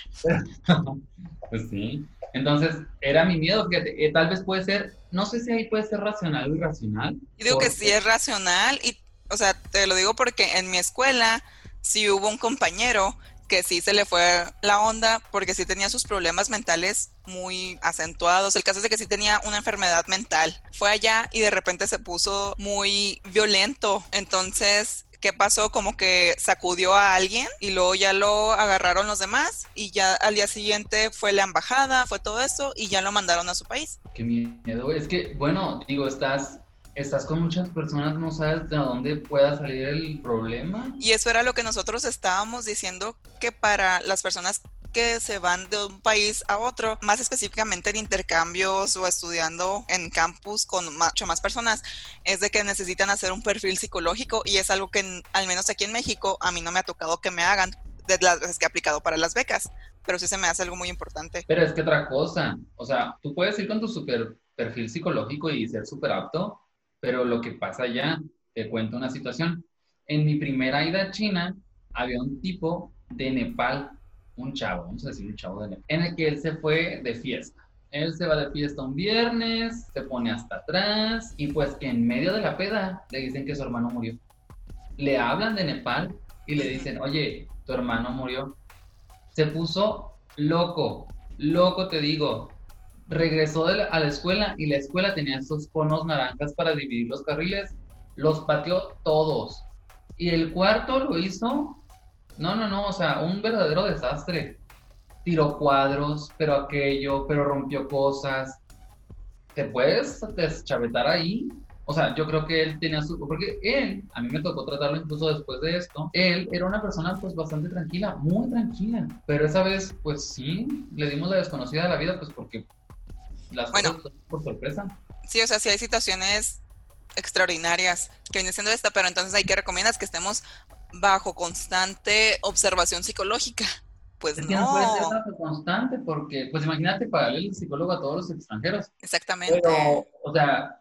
Pues sí. Entonces, era mi miedo, fíjate, eh, tal vez puede ser, no sé si ahí puede ser racional o irracional. Yo digo que porque... sí es racional y, o sea, te lo digo porque en mi escuela sí hubo un compañero que sí se le fue la onda porque sí tenía sus problemas mentales muy acentuados. El caso es de que sí tenía una enfermedad mental. Fue allá y de repente se puso muy violento. Entonces, ¿qué pasó? Como que sacudió a alguien y luego ya lo agarraron los demás y ya al día siguiente fue la embajada, fue todo eso y ya lo mandaron a su país. Qué miedo, es que, bueno, digo, estás, estás con muchas personas, no sabes de dónde pueda salir el problema. Y eso era lo que nosotros estábamos diciendo, que para las personas que se van de un país a otro, más específicamente en intercambios o estudiando en campus con mucho más personas, es de que necesitan hacer un perfil psicológico y es algo que al menos aquí en México a mí no me ha tocado que me hagan de las veces que he aplicado para las becas, pero sí se me hace algo muy importante. Pero es que otra cosa, o sea, tú puedes ir con tu super perfil psicológico y ser súper apto, pero lo que pasa ya, te cuento una situación. En mi primera ida a China, había un tipo de Nepal, un chavo, vamos a decir un chavo de Nepal, en el que él se fue de fiesta. Él se va de fiesta un viernes, se pone hasta atrás y pues que en medio de la peda le dicen que su hermano murió. Le hablan de Nepal y le dicen, oye, tu hermano murió. Se puso loco, loco te digo. Regresó de la, a la escuela y la escuela tenía esos conos naranjas para dividir los carriles. Los pateó todos. Y el cuarto lo hizo, no, no, no, o sea, un verdadero desastre. Tiró cuadros, pero aquello, pero rompió cosas. ¿Te puedes deschavetar ahí? O sea, yo creo que él tenía su... Porque él, a mí me tocó tratarlo incluso después de esto, él era una persona pues bastante tranquila, muy tranquila. Pero esa vez, pues sí, le dimos la desconocida de la vida, pues porque las Bueno, cosas por sorpresa. Sí, o sea, sí hay situaciones extraordinarias que viene siendo esta, pero entonces hay que recomiendas que estemos bajo constante observación psicológica. Pues Es que no puede ser no, tan constante porque, pues imagínate pagarle el psicólogo a todos los extranjeros. exactamente. Pero, o sea,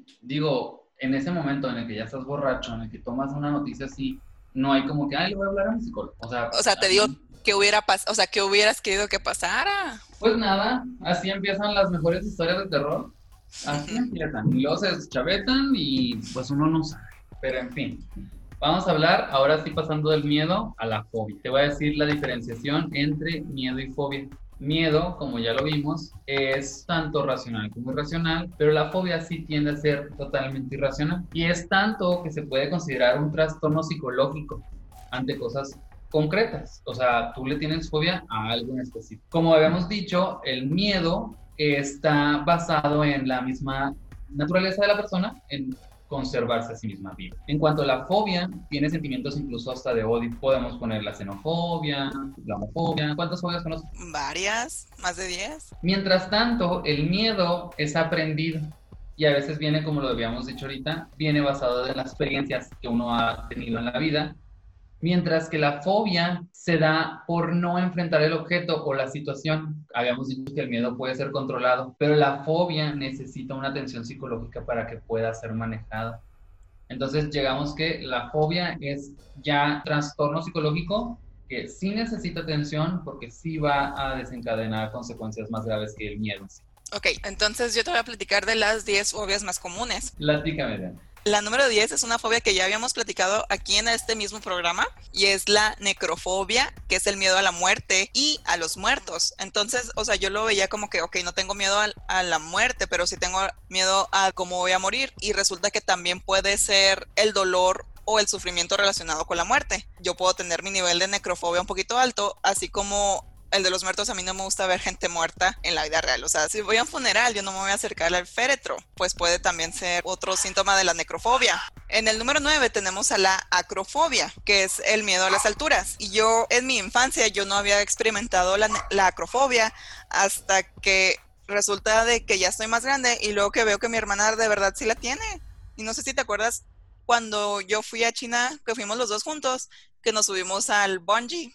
digo, en ese momento en el que ya estás borracho, en el que tomas una noticia así, no hay como que, ay, le voy a hablar a mi psicólogo. O sea, O sea, te digo que hubiera pasado, o sea, que hubieras querido que pasara. pues nada, así empiezan las mejores historias de terror. Así empiezan. Y luego se deschavetan y pues uno no sabe. Pero en fin, vamos a hablar ahora sí pasando del miedo a la fobia. Te voy a decir la diferenciación entre miedo y fobia. Miedo, como ya lo vimos, es tanto racional como irracional, pero la fobia sí tiende a ser totalmente irracional. Y es tanto que se puede considerar un trastorno psicológico ante cosas concretas. O sea, tú le tienes fobia a algo en específico. Como habíamos dicho, el miedo está basado en la misma naturaleza de la persona, en conservarse a sí misma viva. En cuanto a la fobia, tiene sentimientos incluso hasta de odio. Podemos poner la xenofobia, la homofobia. ¿Cuántas fobias conoces? Varias, más de diez. Mientras tanto, el miedo es aprendido y a veces viene, como lo habíamos dicho ahorita, viene basado en las experiencias que uno ha tenido en la vida. Mientras que la fobia se da por no enfrentar el objeto o la situación. Habíamos dicho que el miedo puede ser controlado, pero la fobia necesita una atención psicológica para que pueda ser manejada. Entonces llegamos que la fobia es ya trastorno psicológico que sí necesita atención porque sí va a desencadenar consecuencias más graves que el miedo. Ok, entonces yo te voy a platicar de las diez fobias más comunes. Platícame, Dan. La número diez es una fobia que ya habíamos platicado aquí en este mismo programa y es la necrofobia, que es el miedo a la muerte y a los muertos. Entonces, o sea, yo lo veía como que, ok, no tengo miedo a, a la muerte, pero sí tengo miedo a cómo voy a morir, y resulta que también puede ser el dolor o el sufrimiento relacionado con la muerte. Yo puedo tener mi nivel de necrofobia un poquito alto, así como el de los muertos. A mí no me gusta ver gente muerta en la vida real. O sea, si voy a un funeral, yo no me voy a acercar al féretro. Pues puede también ser otro síntoma de la necrofobia. En el número nueve tenemos a la acrofobia, que es el miedo a las alturas. Y yo, en mi infancia, yo no había experimentado la, la acrofobia hasta que resulta de que ya estoy más grande y luego que veo que mi hermana de verdad sí la tiene. Y no sé si te acuerdas cuando yo fui a China, que fuimos los dos juntos, que nos subimos al bungee.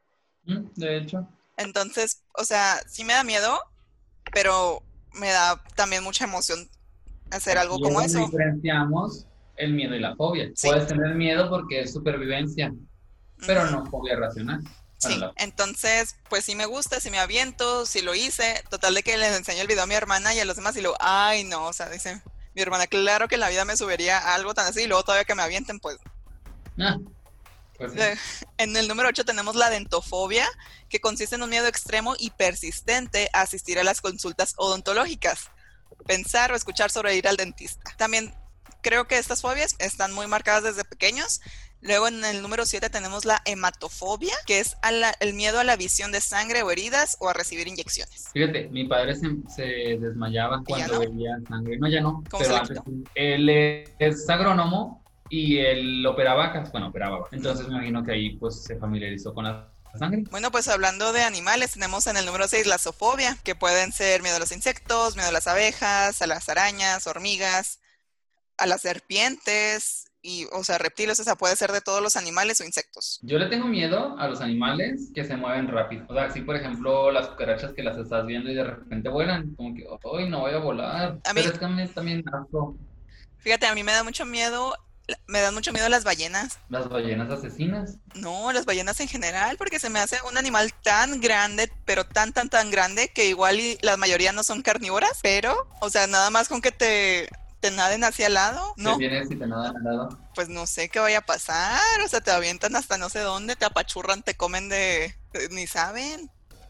De hecho. Entonces, o sea, sí me da miedo, pero me da también mucha emoción hacer algo Y como es donde eso. diferenciamos el miedo y la fobia. Sí. Puedes tener miedo porque es supervivencia, pero Uh-huh. no fobia racional. Sí, Bueno, la... entonces, pues sí me gusta, sí me aviento, sí lo hice. Total de que les enseño el video a mi hermana y a los demás y luego, ay, no, o sea, dice mi hermana, claro que en la vida me subiría a algo tan así y luego todavía que me avienten, pues. Ah, pues sí. En el número ocho tenemos la dentofobia, que consiste en un miedo extremo y persistente a asistir a las consultas odontológicas, pensar o escuchar sobre ir al dentista. También creo que estas fobias están muy marcadas desde pequeños. Luego en el número siete tenemos la hematofobia, que es a la, el miedo a la visión de sangre o heridas o a recibir inyecciones. Fíjate, mi padre se, se desmayaba cuando no? veía sangre. No, ya no. ¿Cómo Pero se le antes, quitó? él es agrónomo y él operaba vacas. Bueno, operaba vacas. Entonces me imagino que ahí pues se familiarizó con la sangre. Bueno, pues hablando de animales, tenemos en el número seis la zoofobia, que pueden ser miedo a los insectos, miedo a las abejas, a las arañas, hormigas, a las serpientes, y, o sea, reptiles. O sea, puede ser de todos los animales o insectos. Yo le tengo miedo a los animales que se mueven rápido. O sea, si por ejemplo las cucarachas que las estás viendo y de repente vuelan, como que, ¡ay, no voy a volar! A mí, Pero es que a mí también asco. fíjate, a mí me da mucho miedo Me dan mucho miedo las ballenas. Las ballenas asesinas. No, las ballenas en general, porque se me hace un animal tan grande, pero tan, tan, tan grande, que igual y la mayoría no son carnívoras, pero, o sea, nada más con que te, te naden hacia al lado, ¿Qué no, vienes si te nadan al lado? pues no sé qué vaya a pasar, o sea, te avientan hasta no sé dónde, te apachurran, te comen de... de- ni saben.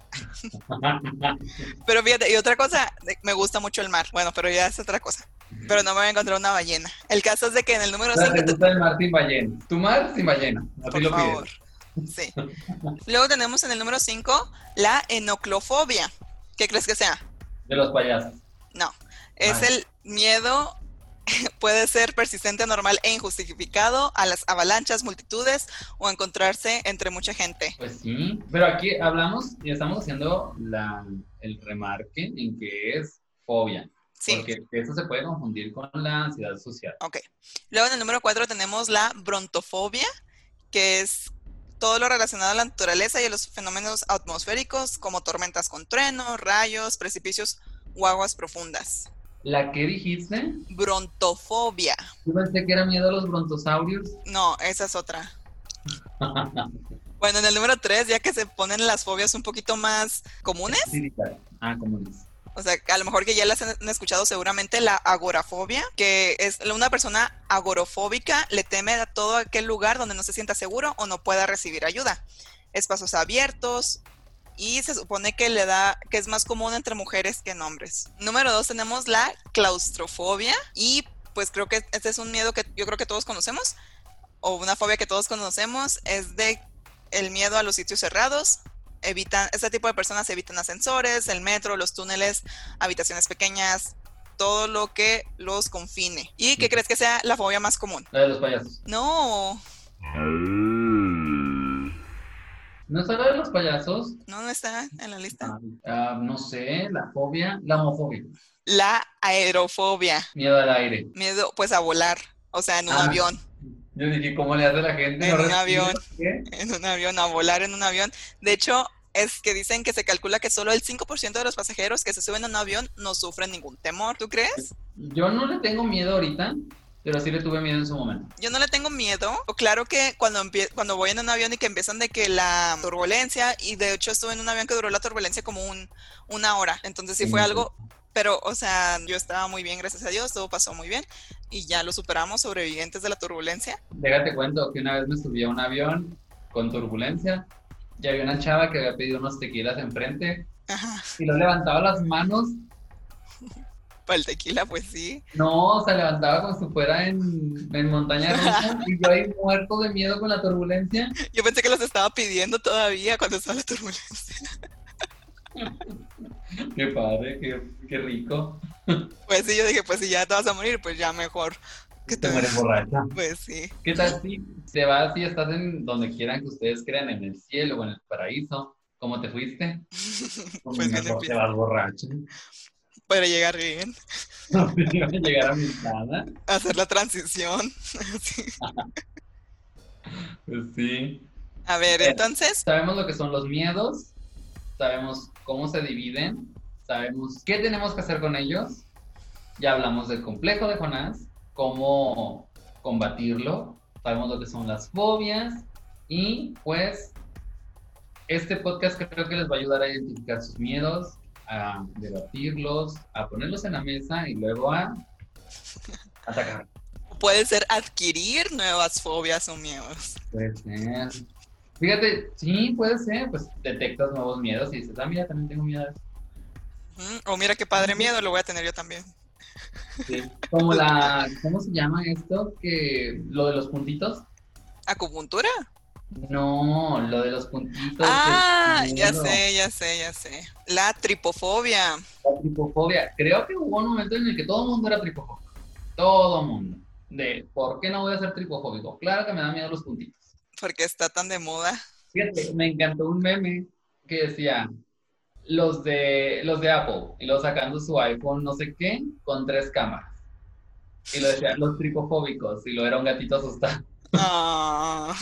Pero fíjate, y otra cosa, de- me gusta mucho el mar, bueno, pero ya es otra cosa, pero no me voy a encontrar una ballena. El caso es de que en el número O sea, cinco, te gusta el mar sin ballena. Tu mar sin ballena. Así por lo favor, pides. sí. Luego tenemos en el número cinco la enoclofobia. ¿Qué crees que sea? De los payasos. No, es Ay, el miedo, puede ser persistente, anormal e injustificado a las avalanchas, multitudes o encontrarse entre mucha gente. pues sí. Pero aquí hablamos y estamos haciendo la, el remarque en que es fobia. Sí, Porque eso se puede confundir con la ansiedad social. ok. Luego en el número cuatro tenemos la brontofobia, que es todo lo relacionado a la naturaleza y a los fenómenos atmosféricos como tormentas con truenos, rayos, precipicios o aguas profundas. ¿La que dijiste? Brontofobia. Yo pensé que era miedo a los brontosaurios. No, esa es otra. Bueno, en el número tres, ya que se ponen las fobias un poquito más comunes, Sí, claro. Ah, como dices. o sea, a lo mejor que ya las han escuchado seguramente, la agorafobia, que es una persona agorofóbica, le teme a todo aquel lugar donde no se sienta seguro o no pueda recibir ayuda. Espacios abiertos, y se supone que le da, que es más común entre mujeres que en hombres. Número dos tenemos la claustrofobia, y pues creo que este es un miedo que yo creo que todos conocemos, o una fobia que todos conocemos, es de el miedo a los sitios cerrados. Evitan, este tipo de personas evitan ascensores, el metro, los túneles, habitaciones pequeñas, todo lo que los confine. ¿Y qué crees que sea la fobia más común? La de los payasos. No, ¿No es la de los payasos? no, no está en la lista. Ah, ah, no sé, la fobia, la homofobia. La aerofobia, Miedo al aire. miedo pues a volar, o sea, en un Ah, avión, yo dije, ¿cómo le hace la gente? en ¿No un respira? avión, ¿Qué? en un avión, a volar en un avión. De hecho, es que dicen que se calcula que solo el cinco por ciento de los pasajeros que se suben a un avión no sufren ningún temor. ¿Tú crees? Yo no le tengo miedo ahorita, pero sí le tuve miedo en su momento. Yo no le tengo miedo. O claro que cuando, empie- cuando voy en un avión y que empiezan de que la turbulencia, y de hecho estuve en un avión que duró la turbulencia como un, una hora. Entonces sí fue algo, pero o sea, yo estaba muy bien, gracias a Dios, todo pasó muy bien y ya lo superamos, sobrevivientes de la turbulencia. Déjate cuento que una vez me subí a un avión con turbulencia y había una chava que había pedido unos tequilas enfrente Ajá, y lo levantaba las manos. para el tequila, pues sí. No, se levantaba como si fuera en, en montaña rusa y yo ahí muerto de miedo con la turbulencia. Yo pensé que los estaba pidiendo todavía cuando estaba la turbulencia. Qué padre, qué, qué rico. Pues sí, yo dije, pues si ya te vas a morir, pues ya mejor que Te te... mueres borracha. Pues sí. ¿Qué tal si te vas y estás en donde quieran que ustedes crean, en el cielo o en el paraíso? ¿Cómo te fuiste? Pues Pues bien, mejor te empieza. vas borracho. Para llegar bien, No te iba a llegar a mi casa. hacer la transición. Sí. Pues sí. A ver, Eh, entonces, Sabemos lo que son los miedos, sabemos cómo se dividen, sabemos qué tenemos que hacer con ellos. Ya hablamos del complejo de Jonás, cómo combatirlo, sabemos lo que son las fobias y pues este podcast creo que les va a ayudar a identificar sus miedos, a debatirlos, a ponerlos en la mesa y luego a atacar. puede ser adquirir nuevas fobias o miedos. Puede ser. Fíjate, sí, puede ser, pues detectas nuevos miedos y dices, ah, mira, también tengo miedo a eso. Mm, O mira qué padre miedo, lo voy a tener yo también. Sí. Como la, ¿cómo se llama esto? Que lo de los puntitos. ¿Acupuntura? No, lo de los puntitos. Ah, del ya miedo. sé, ya sé, ya sé. La tripofobia. La tripofobia. Creo que hubo un momento en el que todo el mundo era tripofóbico. Todo el mundo. De, ¿por qué no voy a ser tripofóbico? Claro que me da miedo los puntitos. Porque está tan de moda. Fíjate, me encantó un meme que decía los de los de Apple y luego sacando su iPhone no sé qué con tres cámaras. Y lo decía los tripofóbicos y lo era un gatito asustado. Ah.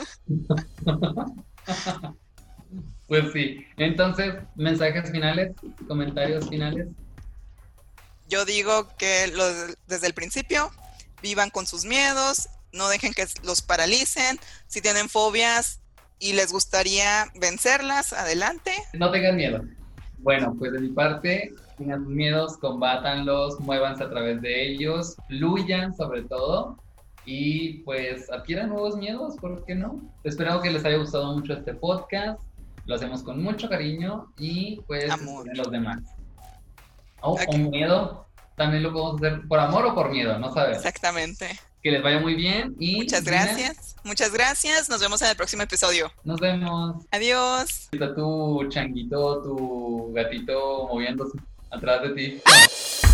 Pues sí. Entonces, mensajes finales, comentarios finales. Yo digo que los, desde el principio vivan con sus miedos, no dejen que los paralicen. Si tienen fobias y les gustaría vencerlas, adelante. No tengan miedo. Bueno, pues de mi parte, tengan sus miedos, combátanlos, muévanse a través de ellos, fluyan sobre todo y pues adquieran nuevos miedos, ¿por qué no? Espero que les haya gustado mucho este podcast, lo hacemos con mucho cariño y pues amor. los demás. Oh, okay. O miedo, también lo podemos hacer por amor o por miedo, no sabemos. Exactamente. Que les vaya muy bien y... Muchas gracias, muchas gracias, nos vemos en el próximo episodio. Nos vemos. Adiós. Está tu changuito, tu gatito moviéndose atrás de ti.